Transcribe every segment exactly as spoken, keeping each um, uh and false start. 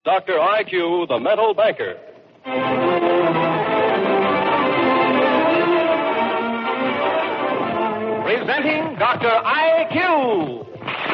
Doctor I Q, the mental banker. Presenting Doctor I Q.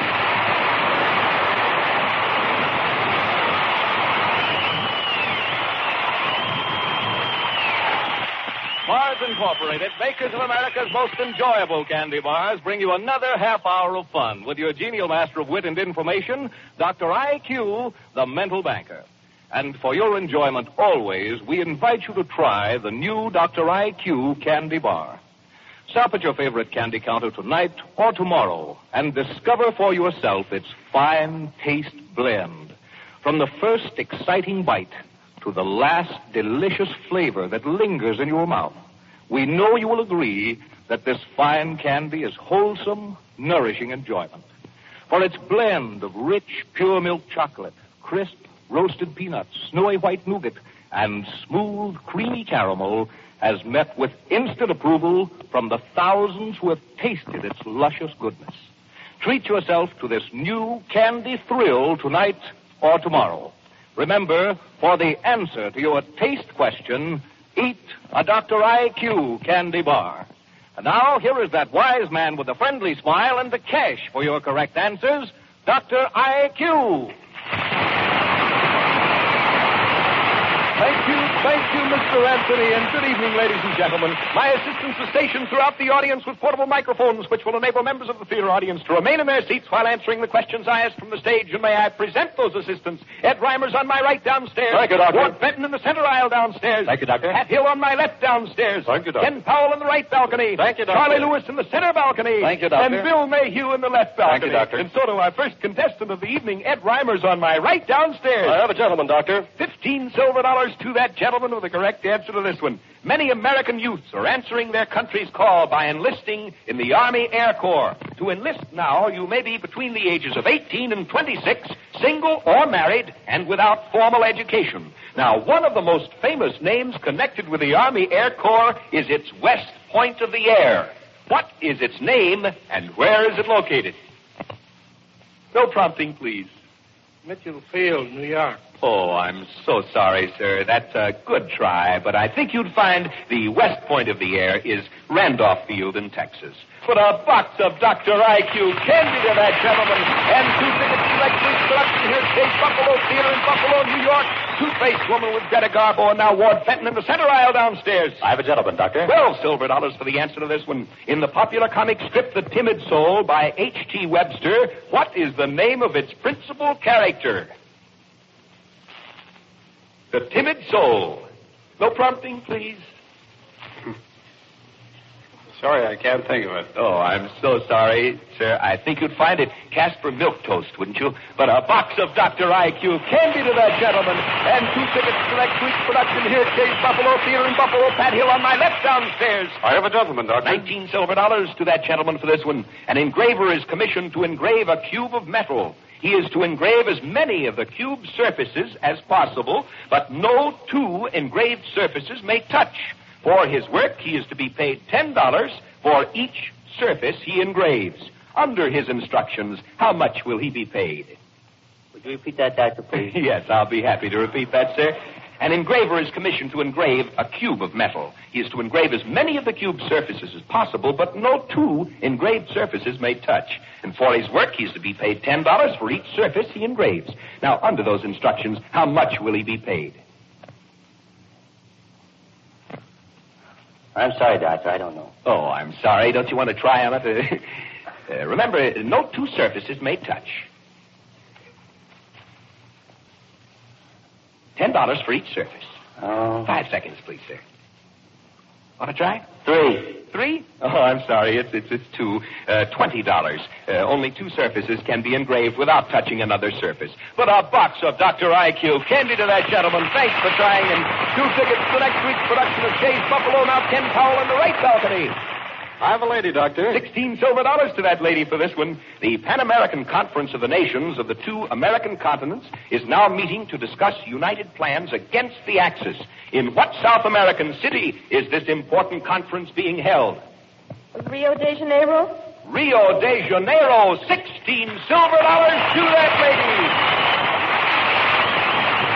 Mars Incorporated, makers of America's most enjoyable candy bars, bring you another half hour of fun with your genial master of wit and information, Doctor I Q, the mental banker. And for your enjoyment always, we invite you to try the new Doctor I Q candy bar. Stop at your favorite candy counter tonight or tomorrow and discover for yourself its fine taste blend. From the first exciting bite to the last delicious flavor that lingers in your mouth, we know you will agree that this fine candy is wholesome, nourishing enjoyment. For its blend of rich, pure milk chocolate, crisp, roasted peanuts, snowy white nougat, and smooth, creamy caramel has met with instant approval from the thousands who have tasted its luscious goodness. Treat yourself to this new candy thrill tonight or tomorrow. Remember, for the answer to your taste question, eat a Doctor I Q candy bar. And now, here is that wise man with a friendly smile and the cash for your correct answers, Doctor I Q. Thank you, thank you, Mister Anthony, and good evening, ladies and gentlemen. My assistants are stationed throughout the audience with portable microphones, which will enable members of the theater audience to remain in their seats while answering the questions I ask from the stage. And may I present those assistants? Ed Reimer's on my right downstairs. Thank you, Doctor. Ward Benton in the center aisle downstairs. Thank you, Doctor. Pat Hill on my left downstairs. Thank you, Doctor. Ken Powell in the right balcony. Thank you, Doctor. Charlie Lewis in the center balcony. Thank you, Doctor. And Bill Mayhew in the left balcony. Thank you, Doctor. And so to our first contestant of the evening, Ed Reimer's on my right downstairs. I have a gentleman, Doctor. Fifteen silver dollars to that gentleman with the correct answer to this one. Many American youths are answering their country's call by enlisting in the Army Air Corps. To enlist now, you may be between the ages of eighteen and twenty-six, single or married, and without formal education. Now, one of the most famous names connected with the Army Air Corps is its West Point of the Air. What is its name, and where is it located? No prompting, please. Mitchell Field, New York. Oh, I'm so sorry, sir. That's a good try, but I think you'd find the west point of the air is Randolph Field in Texas. Put a box of Doctor I Q candy to that gentleman, and two tickets to Lex Week's production here at Chase Buffalo Theater in Buffalo, New York. Two-Faced Woman with Greta Garbo, and now Ward Fenton in the center aisle downstairs. I have a gentleman, Doctor. Twelve silver dollars for the answer to this one. In the popular comic strip The Timid Soul by H G Webster, what is the name of its principal character? The Timid Soul. No prompting, please. Sorry, I can't think of it. Oh, I'm so sorry, sir. I think you'd find it Casper Milk Toast, wouldn't you? But a box of Doctor I Q candy to that gentleman, and two tickets to next week's production here at Chase Buffalo Theater in Buffalo. Pat Hill on my left downstairs. I have a gentleman, Doctor. Nineteen silver dollars to that gentleman for this one. An engraver is commissioned to engrave a cube of metal. He is to engrave as many of the cube's surfaces as possible, but no two engraved surfaces may touch. For his work, he is to be paid ten dollars for each surface he engraves. Under his instructions, how much will he be paid? Would you repeat that, Doctor, please? Yes, I'll be happy to repeat that, sir. An engraver is commissioned to engrave a cube of metal. He is to engrave as many of the cube's surfaces as possible, but no two engraved surfaces may touch. And for his work, he is to be paid ten dollars for each surface he engraves. Now, under those instructions, how much will he be paid? I'm sorry, Doctor. I don't know. Oh, I'm sorry. Don't you want to try on it? Uh, remember, no two surfaces may touch. Ten dollars for each surface. Oh. Five seconds, please, sir. Want to try? Three. Three? Oh, I'm sorry. It's it's, it's two. Uh, Twenty dollars. Uh, only two surfaces can be engraved without touching another surface. But a box of Doctor I Q candy to that gentleman. Thanks for trying, and two tickets to next week's production of Chase Buffalo. Now Ken Powell in the right balcony. I have a lady, Doctor. Sixteen silver dollars to that lady for this one. The Pan American Conference of the Nations of the two American continents is now meeting to discuss united plans against the Axis. In what South American city is this important conference being held? Rio de Janeiro? Rio de Janeiro. Sixteen silver dollars to that lady.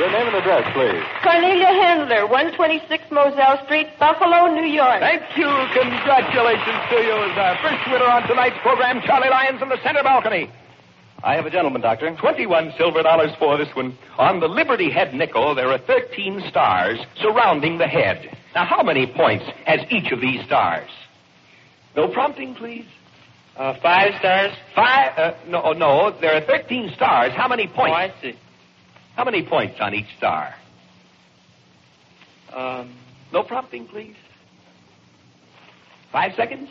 doctor. Name and address, please. Cornelia Handler, one twenty-six Moselle Street, Buffalo, New York. Thank you. Congratulations to you as our first winner on tonight's program, Charlie Lyons in the center balcony. I have a gentleman, doctor. twenty-one silver dollars for this one. On the Liberty Head nickel, there are thirteen stars surrounding the head. Now, how many points has each of these stars? No prompting, please. Uh, five stars. Five? Uh, no, no. There are thirteen stars. How many Oh, points? I see. How many points on each star? Um, No prompting, please. Five seconds.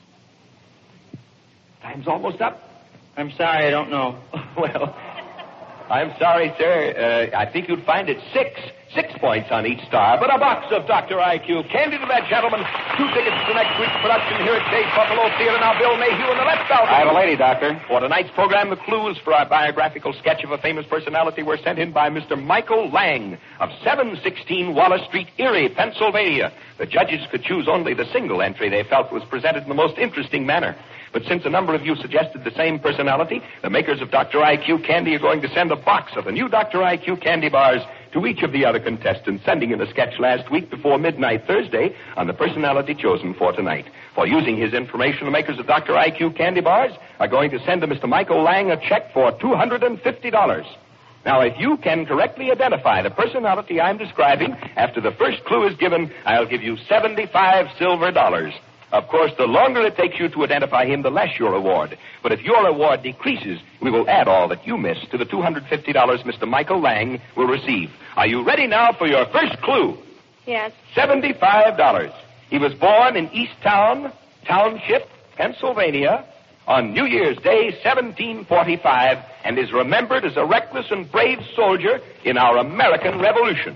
Time's almost up. I'm sorry, I don't know. Well, I'm sorry, sir. Uh, I think you'd find it six. Six points on each star. But a box of Doctor I Q candy to that gentleman. Two tickets to next week's production here at Chase Buffalo Theater. Now, Bill Mayhew in the left out. I have a lady, doctor. For tonight's program, the clues for our biographical sketch of a famous personality were sent in by Mister Michael Lang of seven sixteen Wallace Street, Erie, Pennsylvania. The judges could choose only the single entry they felt was presented in the most interesting manner. But since a number of you suggested the same personality, the makers of Doctor I Q candy are going to send a box of the new Doctor I Q candy bars to each of the other contestants, sending in a sketch last week before midnight Thursday on the personality chosen for tonight. For using his information, the makers of Doctor I Q candy bars are going to send to Mister Michael Lang a check for two hundred fifty dollars. Now, if you can correctly identify the personality I'm describing after the first clue is given, I'll give you seventy-five silver dollars. Of course, the longer it takes you to identify him, the less your reward. But if your reward decreases, we will add all that you missed to the two hundred fifty dollars Mister Michael Lang will receive. Are you ready now for your first clue? Yes. seventy-five dollars. He was born in Easttown Township, Pennsylvania, on New Year's Day, seventeen forty-five, and is remembered as a reckless and brave soldier in our American Revolution.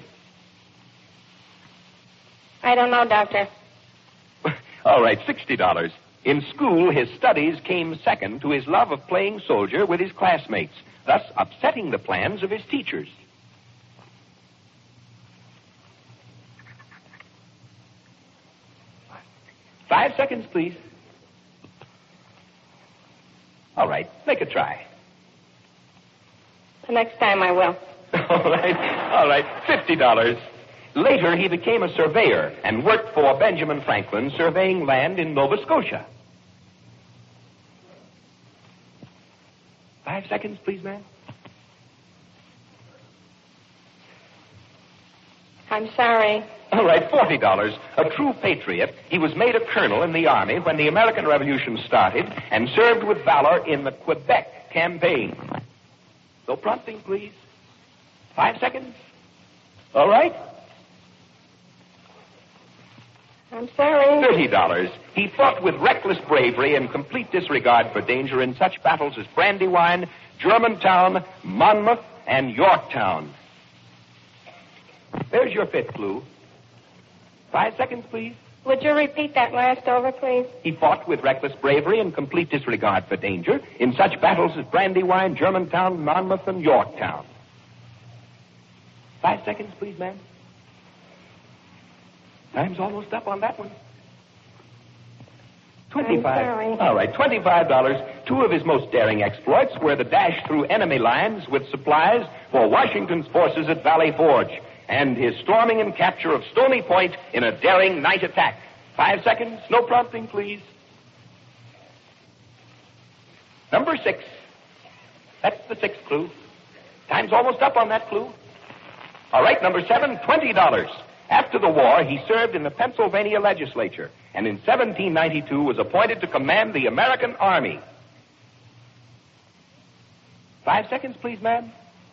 I don't know, Doctor. All right, sixty dollars. In school, his studies came second to his love of playing soldier with his classmates, thus upsetting the plans of his teachers. Five seconds, please. All right, make a try. The next time I will. All right, all right, fifty dollars. Later, he became a surveyor and worked for Benjamin Franklin, surveying land in Nova Scotia. Five seconds, please, ma'am. I'm sorry. All right, forty dollars. A true patriot, he was made a colonel in the Army when the American Revolution started and served with valor in the Quebec campaign. No prompting, please. Five seconds. All right. I'm sorry. Thirty dollars. He fought with reckless bravery and complete disregard for danger in such battles as Brandywine, Germantown, Monmouth, and Yorktown. There's your fifth clue. Five seconds, please. Would you repeat that last over, please? He fought with reckless bravery and complete disregard for danger in such battles as Brandywine, Germantown, Monmouth, and Yorktown. Five seconds, please, ma'am. Time's almost up on that one. Twenty-five. I'm sorry. All right, twenty-five dollars. Two of his most daring exploits were the dash through enemy lines with supplies for Washington's forces at Valley Forge, and his storming and capture of Stony Point in a daring night attack. Five seconds. No prompting, please. Number six. That's the sixth clue. Time's almost up on that clue. All right, number seven, twenty dollars. After the war, he served in the Pennsylvania legislature, and in seventeen ninety-two was appointed to command the American Army. Five seconds, please, ma'am.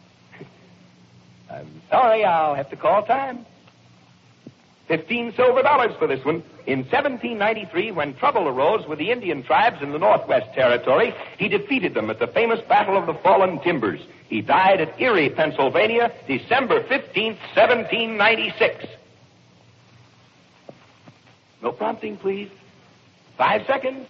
I'm sorry, I'll have to call time. Fifteen silver dollars for this one. In seventeen ninety-three, when trouble arose with the Indian tribes in the Northwest Territory, he defeated them at the famous Battle of the Fallen Timbers. He died at Erie, Pennsylvania, December fifteenth, seventeen ninety-six. No prompting, please. Five seconds.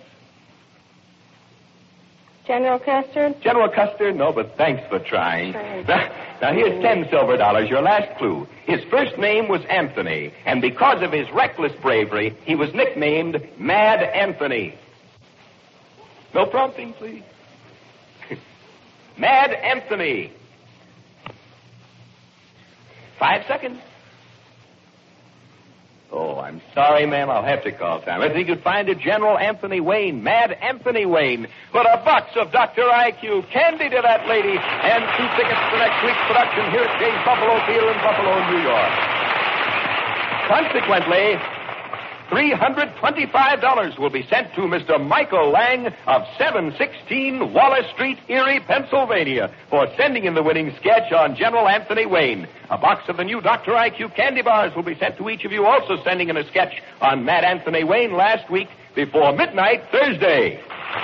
General Custer? General Custer, no, but thanks for trying. Sure. Now, now, here's ten silver dollars, your last clue. His first name was Anthony, and because of his reckless bravery, he was nicknamed Mad Anthony. No prompting, please. Mad Anthony. Five seconds. Oh, I'm sorry, ma'am. I'll have to call time. I think you'd find it General Anthony Wayne, Mad Anthony Wayne. Put a box of Doctor I Q candy to that lady and two tickets to next week's production here at Jay's Buffalo Theater in Buffalo, New York. Consequently, three hundred twenty-five dollars will be sent to Mister Michael Lang of seven sixteen Wallace Street, Erie, Pennsylvania, for sending in the winning sketch on General Anthony Wayne. A box of the new Doctor I Q candy bars will be sent to each of you also sending in a sketch on Mad Anthony Wayne last week before midnight Thursday.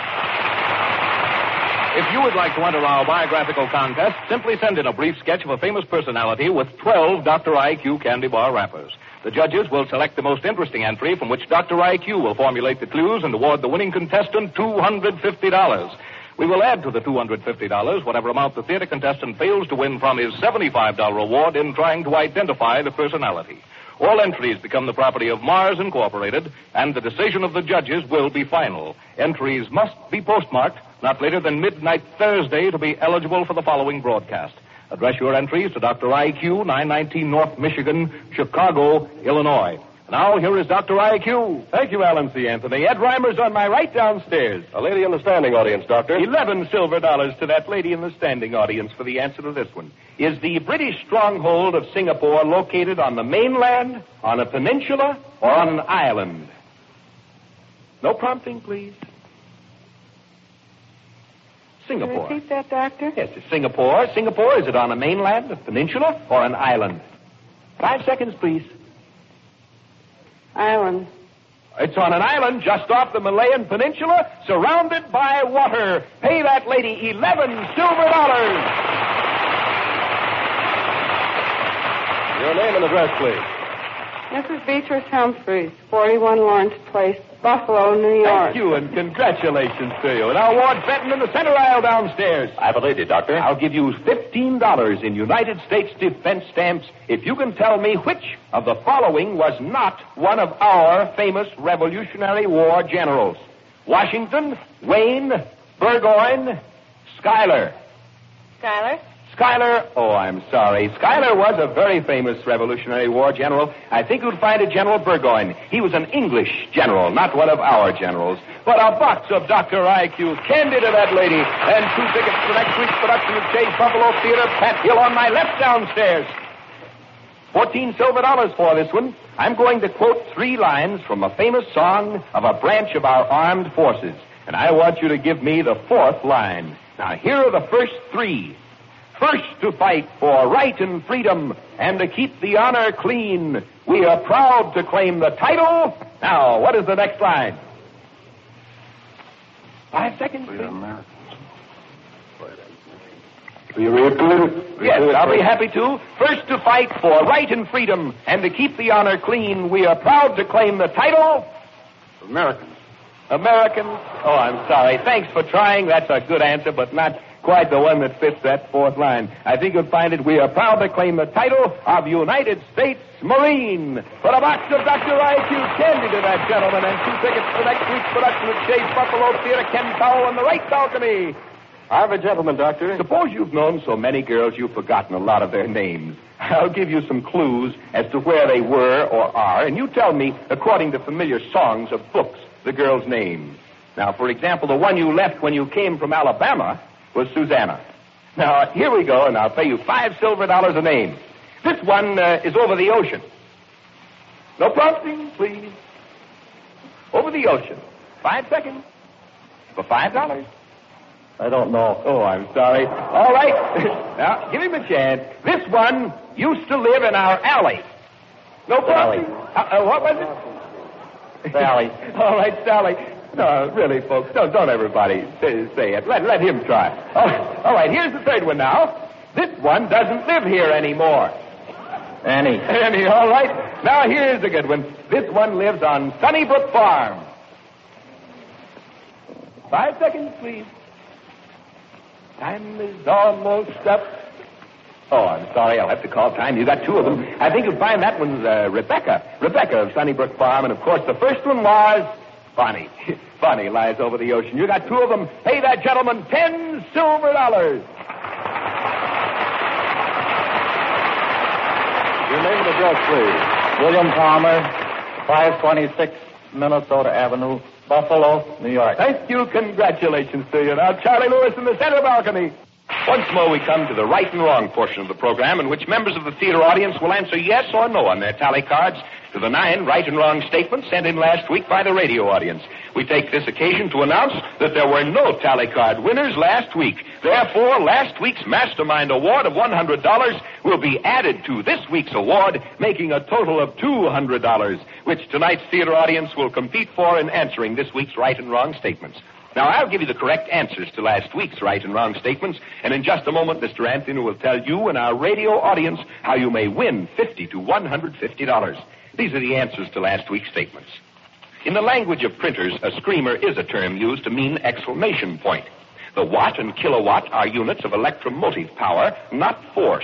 If you would like to enter our biographical contest, simply send in a brief sketch of a famous personality with twelve Doctor I Q candy bar wrappers. The judges will select the most interesting entry from which Doctor I Q will formulate the clues and award the winning contestant two hundred fifty dollars. We will add to the two hundred fifty dollars whatever amount the theater contestant fails to win from his seventy-five dollars award in trying to identify the personality. All entries become the property of Mars Incorporated, and the decision of the judges will be final. Entries must be postmarked not later than midnight Thursday to be eligible for the following broadcast. Address your entries to Doctor I Q, nine nineteen North Michigan, Chicago, Illinois. Now, here is Doctor I Q. Thank you, Alan C. Anthony. Ed Reimer's on my right downstairs. A lady in the standing audience, Doctor. Eleven silver dollars to that lady in the standing audience for the answer to this one. Is the British stronghold of Singapore located on the mainland, on a peninsula, or on an island? No prompting, please. Singapore. Repeat that, Doctor? Yes, it's Singapore. Singapore, is it on a mainland, a peninsula, or an island? Five seconds, please. Island. It's on an island just off the Malayan Peninsula, surrounded by water. Pay that lady eleven silver dollars. Your name and address, please. Missus Beatrice Humphreys, forty-one Lawrence Place, Buffalo, New York. Thank you, and congratulations to you. Now, Ward Fenton in the center aisle downstairs. I have a lady, Doctor. I'll give you fifteen dollars in United States defense stamps if you can tell me which of the following was not one of our famous Revolutionary War generals. Washington, Wayne, Burgoyne, Schuyler. Schuyler? Schuyler, oh, I'm sorry. Schuyler was a very famous Revolutionary War general. I think you'd find it General Burgoyne. He was an English general, not one of our generals. But a box of Doctor I Q candy to that lady, and two tickets to next week's production of Jay's Buffalo Theater, Pat Hill on my left downstairs. Fourteen silver dollars for this one. I'm going to quote three lines from a famous song of a branch of our armed forces. And I want you to give me the fourth line. Now, here are the first three. First to fight for right and freedom and to keep the honor clean. We are proud to claim the title. Now, what is the next line? Five seconds, please. Will you repeat it? Yes, I'll be happy to. First to fight for right and freedom and to keep the honor clean. We are proud to claim the title. Americans. Americans. Oh, I'm sorry. Thanks for trying. That's a good answer, but not quite the one that fits that fourth line. I think you'll find it. We are proud to claim the title of United States Marine. Put a box of Doctor I Q candy to that gentleman and two tickets for next week's production of Jay's Buffalo Theater, Ken Powell on the right balcony. I have a gentleman, Doctor. Suppose you've known so many girls you've forgotten a lot of their names. I'll give you some clues as to where they were or are, and you tell me, according to familiar songs of books, the girl's name. Now, for example, the one you left when you came from Alabama was Susanna. Now, here we go, and I'll pay you five silver dollars a name. This one uh, is over the ocean. No prompting, please. Over the ocean. Five seconds. For five dollars. I don't know. Oh, I'm sorry. All right. Now, give him a chance. This one used to live in our alley. No prompting. Uh, uh, what was it? Sally. All right, Sally. No, really, folks, don't, don't everybody say, say it. Let, let him try. Oh, all right, here's the third one now. This one doesn't live here anymore. Annie. Annie, all right. Now, here's a good one. This one lives on Sunnybrook Farm. Five seconds, please. Time is almost up. Oh, I'm sorry. I'll have to call time. You got two of them. I think you'll find that one's uh, Rebecca. Rebecca of Sunnybrook Farm. And, of course, the first one was Bonnie. Bonnie lies over the ocean. You got two of them. Pay that gentleman ten silver dollars. address, please. William Palmer, five twenty-six Minnesota Avenue, Buffalo, New York. Thank you. Congratulations to you. Now, Charlie Lewis in the center balcony. Once more, we come to the right and wrong portion of the program in which members of the theater audience will answer yes or no on their tally cards to the nine right and wrong statements sent in last week by the radio audience. We take this occasion to announce that there were no tally card winners last week. Therefore, last week's Mastermind Award of one hundred dollars will be added to this week's award, making a total of two hundred dollars, which tonight's theater audience will compete for in answering this week's right and wrong statements. Now, I'll give you the correct answers to last week's right and wrong statements, and in just a moment, Mister Anthony will tell you and our radio audience how you may win fifty to one hundred fifty dollars. These are the answers to last week's statements. In the language of printers, a screamer is a term used to mean exclamation point. The watt and kilowatt are units of electromotive power, not force.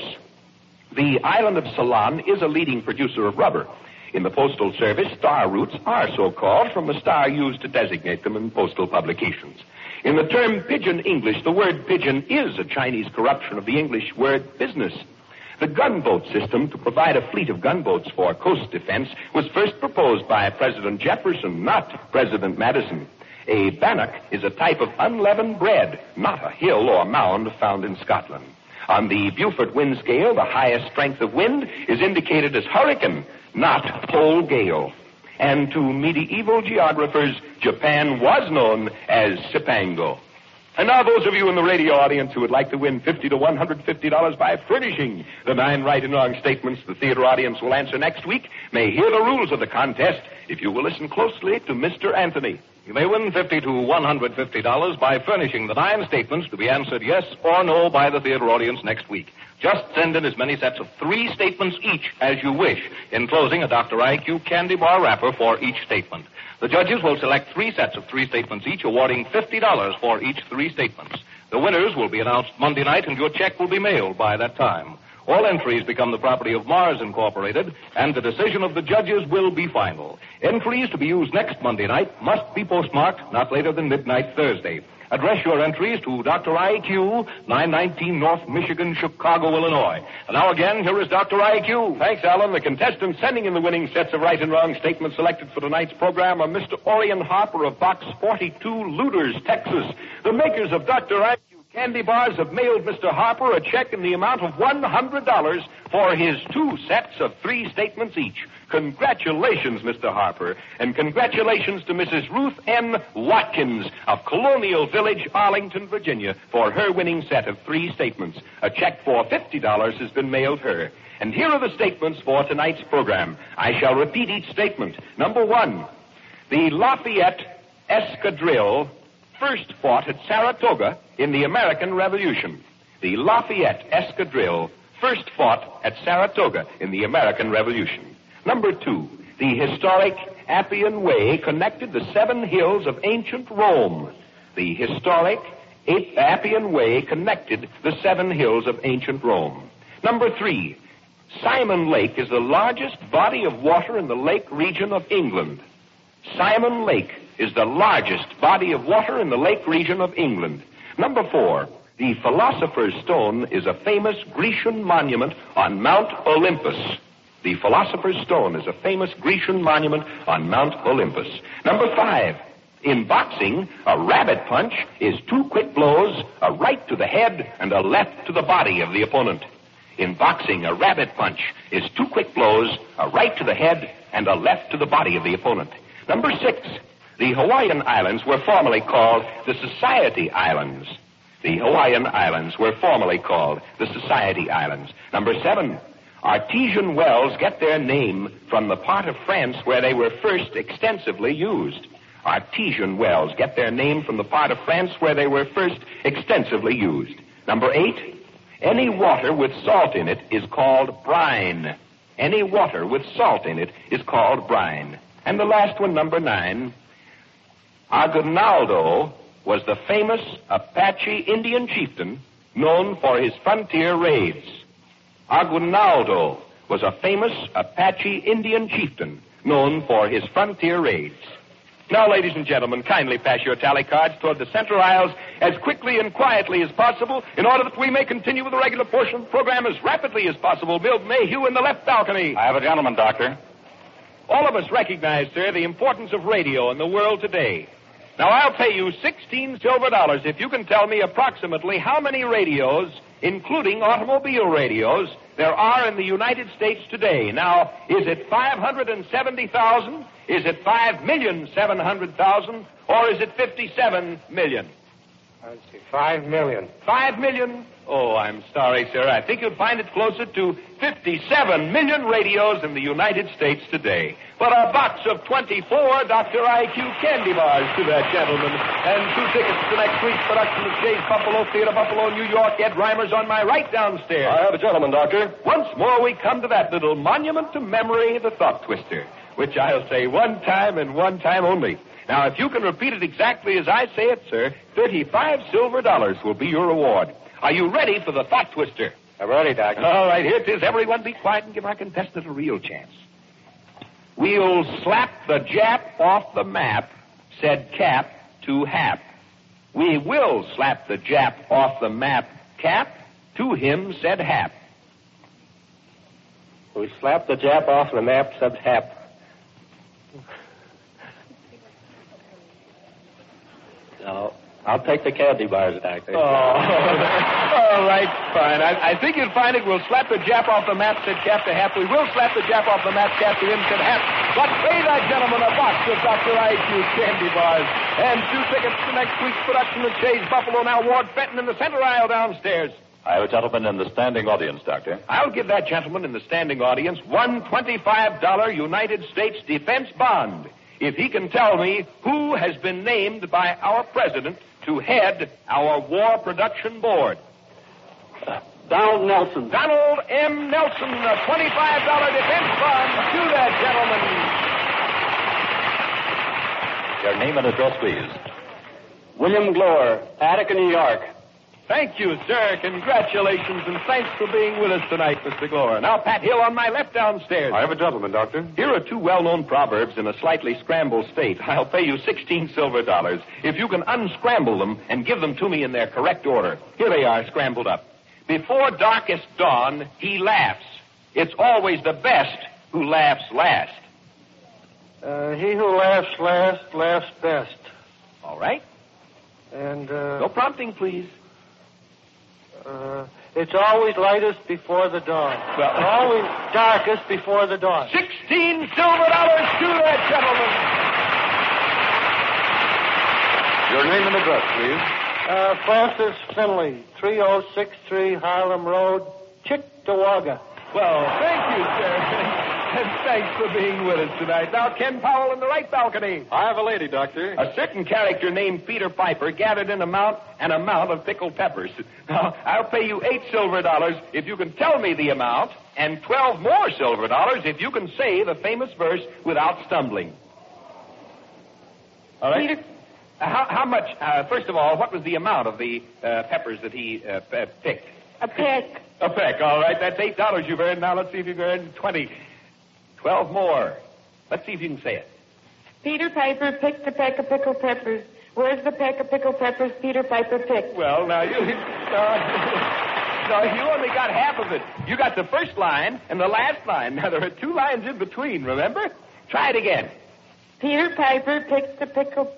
The island of Ceylon is a leading producer of rubber. In the Postal Service, star routes are so called from the star used to designate them in postal publications. In the term pigeon English, the word pigeon is a Chinese corruption of the English word business. The gunboat system to provide a fleet of gunboats for coast defense was first proposed by President Jefferson, not President Madison. A bannock is a type of unleavened bread, not a hill or mound found in Scotland. On the Beaufort wind scale, the highest strength of wind is indicated as hurricane, not pole gale. And to medieval geographers, Japan was known as Cipango. And now those of you in the radio audience who would like to win fifty to one hundred fifty dollars by furnishing the nine right and wrong statements the theater audience will answer next week may hear the rules of the contest if you will listen closely to Mister Anthony. You may win fifty to one hundred fifty dollars by furnishing the nine statements to be answered yes or no by the theater audience next week. Just send in as many sets of three statements each as you wish, enclosing a Doctor I Q candy bar wrapper for each statement. The judges will select three sets of three statements each, awarding fifty dollars for each three statements. The winners will be announced Monday night, and your check will be mailed by that time. All entries become the property of Mars Incorporated, and the decision of the judges will be final. Entries to be used next Monday night must be postmarked not later than midnight Thursday. Address your entries to Doctor I Q, nine nineteen North Michigan, Chicago, Illinois. And now again, here is Doctor I Q. Thanks, Alan. The contestants sending in the winning sets of right and wrong statements selected for tonight's program are Mister Orion Harper of Box forty-two, Luders, Texas. The makers of Doctor I Q candy bars have mailed Mister Harper a check in the amount of one hundred dollars for his two sets of three statements each. Congratulations, Mister Harper, and congratulations to Missus Ruth N. Watkins of Colonial Village, Arlington, Virginia, for her winning set of three statements. A check for fifty dollars has been mailed her. And here are the statements for tonight's program. I shall repeat each statement. Number one, the Lafayette Escadrille first fought at Saratoga in the American Revolution. The Lafayette Escadrille first fought at Saratoga in the American Revolution. Number two, the historic Appian Way connected the seven hills of ancient Rome. The historic Appian Way connected the seven hills of ancient Rome. Number three, Simon Lake is the largest body of water in the lake region of England. Simon Lake is the largest body of water in the lake region of England. Number four, the Philosopher's Stone is a famous Grecian monument on Mount Olympus. The Philosopher's Stone is a famous Grecian monument on Mount Olympus. Number five, in boxing, a rabbit punch is two quick blows, a right to the head and a left to the body of the opponent. In boxing, a rabbit punch is two quick blows, a right to the head and a left to the body of the opponent. Number six, the Hawaiian Islands were formerly called the Society Islands. The Hawaiian Islands were formerly called the Society Islands. Number seven, artesian wells get their name from the part of France where they were first extensively used. Artesian wells get their name from the part of France where they were first extensively used. Number eight, any water with salt in it is called brine. Any water with salt in it is called brine. And the last one, number nine, Aguinaldo was the famous Apache Indian chieftain known for his frontier raids. Aguinaldo was a famous Apache Indian chieftain known for his frontier raids. Now, ladies and gentlemen, kindly pass your tally cards toward the center aisles as quickly and quietly as possible in order that we may continue with the regular portion of the program as rapidly as possible. Bill Mayhew in the left balcony. I have a gentleman, Doctor. All of us recognize, sir, the importance of radio in the world today. Now, I'll pay you sixteen silver dollars if you can tell me approximately how many radios, including automobile radios, there are in the United States today. Now, is it five hundred seventy thousand? Is it five million seven hundred thousand? Or is it fifty-seven million? Let's see, five million. Five million? Oh, I'm sorry, sir. I think you'll find it closer to fifty-seven million radios in the United States today. But a box of twenty-four Doctor I Q candy bars to that gentleman. And two tickets to next week's production of Jay's Buffalo Theater, Buffalo, New York. Ed Reimer's on my right downstairs. I have a gentleman, Doctor. Once more we come to that little monument to memory, the Thought Twister, which I'll say one time and one time only. Now, if you can repeat it exactly as I say it, sir, thirty-five silver dollars will be your reward. Are you ready for the Thought Twister? I'm ready, Doctor. All right, here it is. Everyone be quiet and give our contestant a real chance. We'll slap the Jap off the map, said Cap to Hap. We will slap the Jap off the map, Cap. To him, said Hap. We slapped the Jap off the map, said Hap. No, I'll take the candy bars, Doctor. Oh, all right, fine. I, I think you'll find it. We'll slap the Jap off the map, said Cap to Hap. We will slap the Jap off the map, Cap to him, said Hap. But pay that gentleman a box of Doctor I Q candy bars and two tickets to next week's production of Jay's Buffalo. Now, Ward Fenton in the center aisle downstairs. I have a gentleman in the standing audience, Doctor. I'll give that gentleman in the standing audience one twenty-five dollar United States defense bond if he can tell me who has been named by our president to head our war production board. Uh, Donald Nelson. Donald M. Nelson, a twenty-five dollar defense bond to that gentleman. Your name and address, please. William Glower, Attica, New York. Thank you, sir. Congratulations, and thanks for being with us tonight, Mister Glower. Now, Pat Hill on my left downstairs. I have a gentleman, Doctor. Here are two well-known proverbs in a slightly scrambled state. I'll pay you sixteen silver dollars if you can unscramble them and give them to me in their correct order. Here they are, scrambled up. Before darkest dawn, he laughs. It's always the best who laughs last. Uh, he who laughs last laughs best. All right. And, uh... No prompting, please. Uh, it's always lightest before the dawn. Well, always darkest before the dawn. Sixteen silver dollars to that gentleman. Your name and address, please. Uh, Francis Finley, three oh six three Harlem Road, Chickawaga. Well, thank you, sir. And thanks for being with us tonight. Now, Ken Powell in the right balcony. I have a lady, Doctor. A certain character named Peter Piper gathered in amount an amount of pickled peppers. Now, I'll pay you eight silver dollars if you can tell me the amount, and twelve more silver dollars if you can say the famous verse without stumbling. All right? Peter... Uh, how, how much, uh, first of all, what was the amount of the uh, peppers that he uh, p- picked? A peck. A peck, all right. That's eight dollars you've earned. Now, let's see if you've earned twenty. Twelve more. Let's see if you can say it. Peter Piper picked a peck of pickled peppers. Where's the peck of pickled peppers Peter Piper picked? Well, now, you... Uh, no, you only got half of it. You got the first line and the last line. Now, there are two lines in between, remember? Try it again. Peter Piper picked a pickle...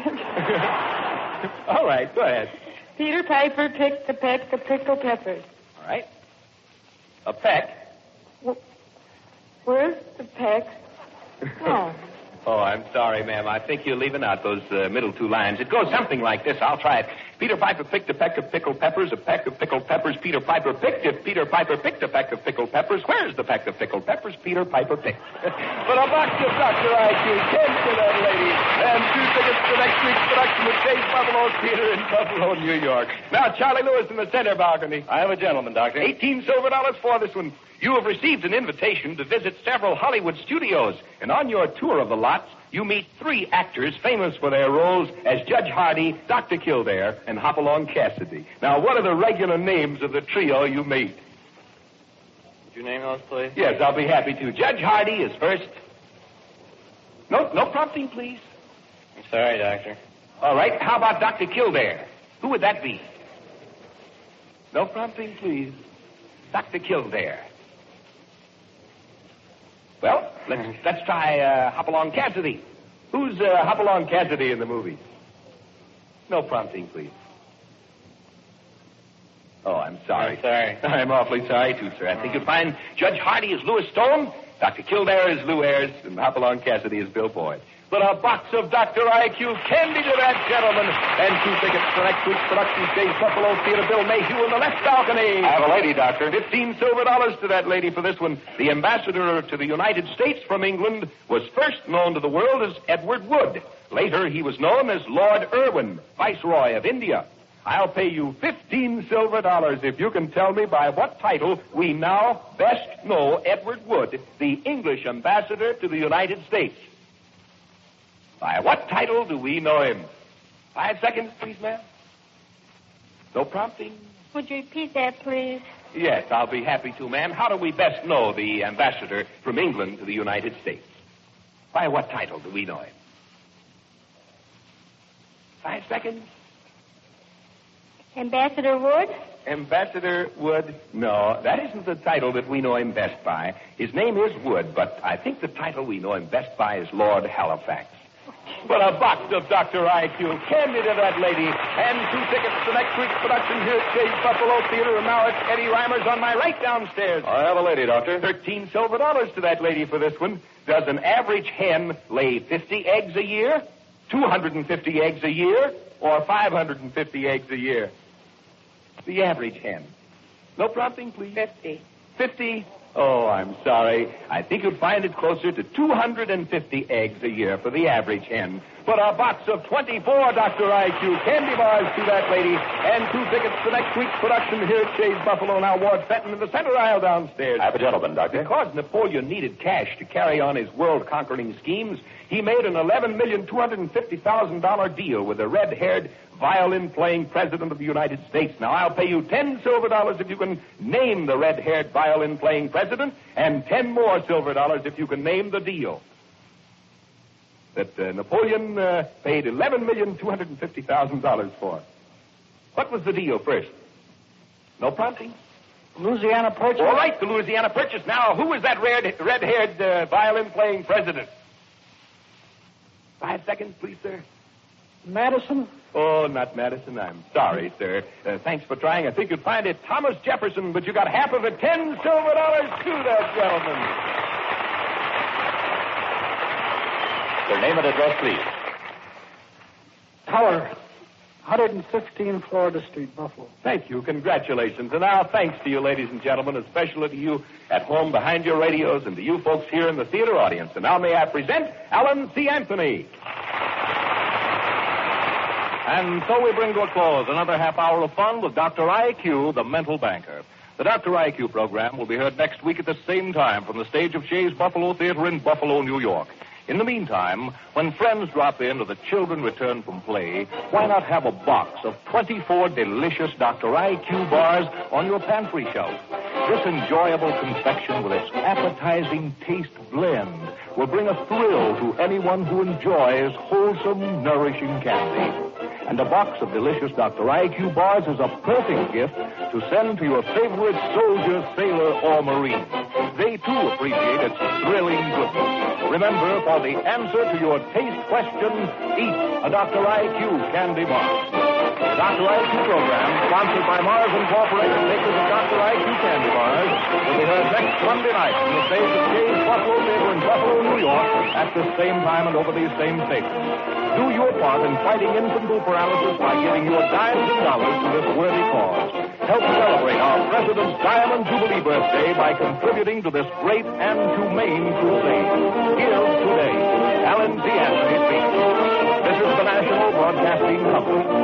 All right, go ahead. Peter Piper picked a peck of pickled peppers. All right. A peck. Where's the peck? Oh. Oh, I'm sorry, ma'am. I think you're leaving out those uh, middle two lines. It goes something like this. I'll try it. Peter Piper picked a peck of pickled peppers, a peck of pickled peppers. Peter Piper picked it. Peter Piper picked a peck of pickled peppers. Where's the peck of pickled peppers Peter Piper picked? But a box of Doctor I Q came to that lady, and two tickets to next week's production of Jay's Buffalo Theater in Buffalo, New York. Now, Charlie Lewis in the center balcony. I have a gentleman, Doctor. Eighteen silver dollars for this one. You have received an invitation to visit several Hollywood studios, and on your tour of the lots, you meet three actors famous for their roles as Judge Hardy, Doctor Kildare, and Hopalong Cassidy. Now, what are the regular names of the trio you meet? Would you name those, please? Yes, I'll be happy to. Judge Hardy is first. No, no prompting, please. Sorry, Doctor. All right. How about Doctor Kildare? Who would that be? No prompting, please. Doctor Kildare. Well, let's let's try uh, Hopalong Cassidy. Who's uh, Hopalong Cassidy in the movie? No prompting, please. Oh, I'm sorry. I'm sorry. I'm awfully sorry, too, sir. I think you'll find Judge Hardy is Louis Stone, Doctor Kildare is Lou Ayres, and Hopalong Cassidy is Bill Boyd. But a box of Doctor I Q candy to that gentleman, and two tickets for next week's production stage Buffalo Theater. Bill Mayhew in the left balcony. I have a lady, Doctor. Fifteen silver dollars to that lady for this one. The ambassador to the United States from England was first known to the world as Edward Wood. Later, he was known as Lord Irwin, Viceroy of India. I'll pay you fifteen silver dollars if you can tell me by what title we now best know Edward Wood, the English ambassador to the United States. By what title do we know him? Five seconds, please, ma'am. No prompting? Would you repeat that, please? Yes, I'll be happy to, ma'am. How do we best know the ambassador from England to the United States? By what title do we know him? Five seconds. Ambassador Wood? Ambassador Wood? No, that isn't the title that we know him best by. His name is Wood, but I think the title we know him best by is Lord Halifax. But a box of Doctor I Q candy to that lady, and two tickets to next week's production here at Shades Buffalo Theater, and now it's Eddie Reimer's on my right downstairs. I have a lady, Doctor. Thirteen silver dollars to that lady for this one. Does an average hen lay fifty eggs a year, two hundred fifty eggs a year, or five hundred fifty eggs a year? The average hen. No prompting, please. Fifty. Fifty? Oh, I'm sorry. I think you'd find it closer to two hundred fifty eggs a year for the average hen. But a box of twenty-four Doctor I Q candy bars to that lady, and two tickets to next week's production here at Shades Buffalo. Now, Ward Fenton in the center aisle downstairs. I have a gentleman, Doctor. Because Napoleon needed cash to carry on his world-conquering schemes, he made an eleven million two hundred fifty thousand dollars deal with a red-haired, violin-playing president of the United States. Now, I'll pay you ten silver dollars if you can name the red-haired, violin-playing president, and ten more silver dollars if you can name the deal that uh, Napoleon uh, paid eleven million two hundred fifty thousand dollars for. What was the deal first? No prompting? Louisiana Purchase. All right, the Louisiana Purchase. Now, who was that red, red-haired, uh, violin-playing president? Five seconds, please, sir. Madison. Oh, not Madison. I'm sorry, sir. Uh, thanks for trying. I think you'd find it Thomas Jefferson, but you got half of it. Ten silver dollars to that gentleman. Their name and address, please. Tower. one hundred fifteen Florida Street, Buffalo. Thank you. Congratulations. And now, thanks to you, ladies and gentlemen, especially to you at home behind your radios and to you folks here in the theater audience. And now may I present Alan C. Anthony. And so we bring to a close another half hour of fun with Doctor I Q, the mental banker. The Doctor I Q program will be heard next week at the same time from the stage of Shay's Buffalo Theater in Buffalo, New York. In the meantime, when friends drop in or the children return from play, why not have a box of twenty-four delicious Doctor I Q bars on your pantry shelf? This enjoyable confection with its appetizing taste blend will bring a thrill to anyone who enjoys wholesome, nourishing candy. And a box of delicious Doctor I Q bars is a perfect gift to send to your favorite soldier, sailor, or Marine. They, too, appreciate its thrilling goodness. Remember, for the answer to your taste question, eat a Doctor I Q candy bar. The Doctor I Q program, sponsored by Mars Incorporated, makers of Doctor I Q candy bars, will be heard next Monday night from the stage of Shay's Buffalo Theater in Buffalo, New York, at the same time and over these same stations. Do your part in fighting infantile paralysis by giving your dimes and dollars to this worthy cause. Help celebrate our President's Diamond Jubilee birthday by contributing to this great and humane crusade. Here's today, Alan C. Anthony speaking. This is the National Broadcasting Company.